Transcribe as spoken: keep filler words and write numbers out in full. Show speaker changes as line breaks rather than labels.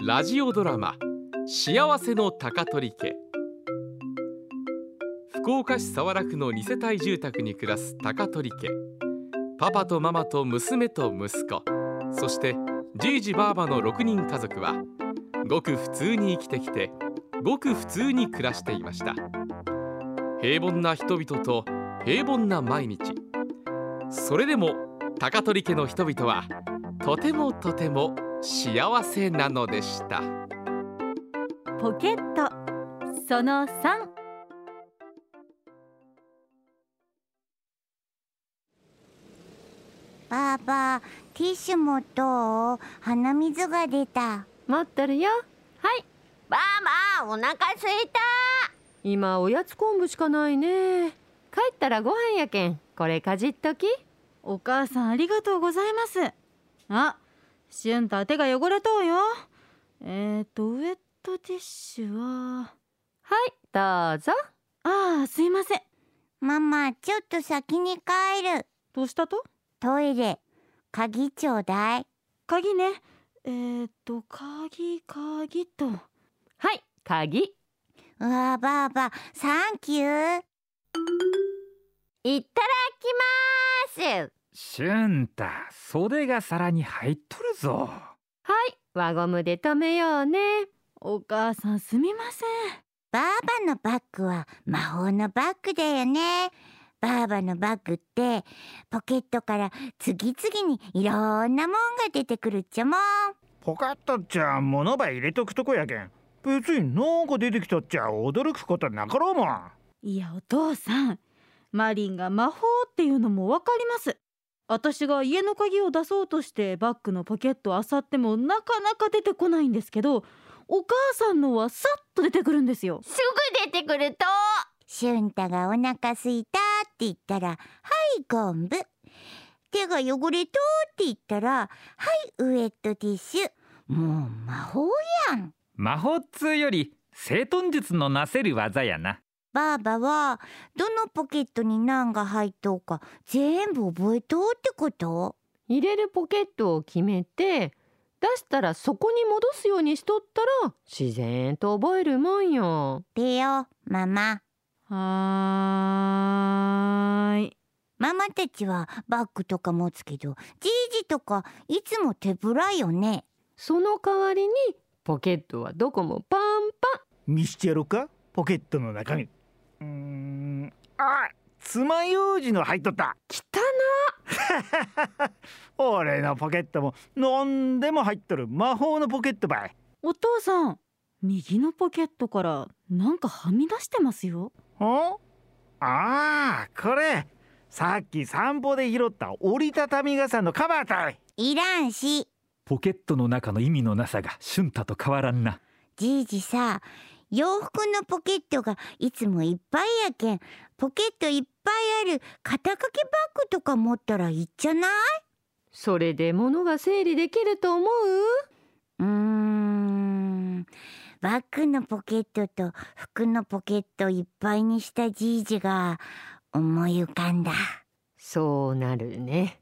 ラジオドラマ幸せの高取家。福岡市早良区のに世帯住宅に暮らす高取家。パパとママと娘と息子、そしてじいじばあばのろくにん家族はごく普通に生きてきて、ごく普通に暮らしていました。平凡な人々と平凡な毎日。それでも高取家の人々はとてもとても幸せなのでした。
ポケットそのさん。
ばあば、ティッシュ持とう。鼻水が出た。
待ってるよ。はい。
ばあば、お腹すいた。
今おやつ昆布しかないね。帰ったらご飯やけん、これかじっとき。
お母さんありがとうございます。あ、しゅんた手が汚れとうよ。えーとウェットティッシュは。
はい、どうぞ。
ああ、すいません。
ママ、ちょっと先に帰る。
どうしたと？
トイレ、鍵ちょうだい。
鍵ね。えーと鍵鍵と。
はい、鍵。
うわ、ばあば、サンキュー。
いっただきます。
しゅんた、袖が皿に入っとるぞ。
はい、輪ゴムで留めようね。
お母さんすみません。
ばあばのバッグは魔法のバッグだよね。ばあばのバッグってポケットから次々にいろんなもんが出てくるっちゃもん。
ポケットっちゃ物ば入れとくとこやけん、別になんか出てきたっちゃ驚くことなかろうもん。
いやお父さん、マリンが魔法っていうのもわかります。私が家の鍵を出そうとしてバッグのポケットを漁ってもなかなか出てこないんですけど、お母さんのはさっと出てくるんですよ。
すぐ出てくると。
しゅんたがお腹すいたって言ったら、はい昆布。手が汚れとって言ったら、はいウエットティッシュ。もう魔法やん。
魔法っつうより整頓術のなせる技やな。
ばあばはどのポケットに何が入っとうか全部覚えとうってこと？
入れるポケットを決めて、出したらそこに戻すようにしとったら自然と覚えるもんよ。
でよ、ママ。
はーい。
ママたちはバッグとか持つけど、じいじとかいつも手ぶらよね。
その代わりにポケットはどこもパンパン。
見してやろうか、ポケットの中身。うーん、あ、爪楊枝の入っとった。
汚
な俺のポケットも何でも入っとる魔法のポケットばい。
お父さん、右のポケットからなんかはみ出してますよ。
ああ、これさっき散歩で拾った折りたたみ傘のカバーたい。
いらんし。
ポケットの中の意味のなさがしゅんたと変わらんな。
じいじさ、洋服のポケットがいつもいっぱいやけん、ポケットいっぱいある肩掛けバッグとか持ったらいいっちゃない？
それで物が整理できると思う？
うーん、バッグのポケットと服のポケットいっぱいにしたじいじが思い浮かんだ。
そうなるね。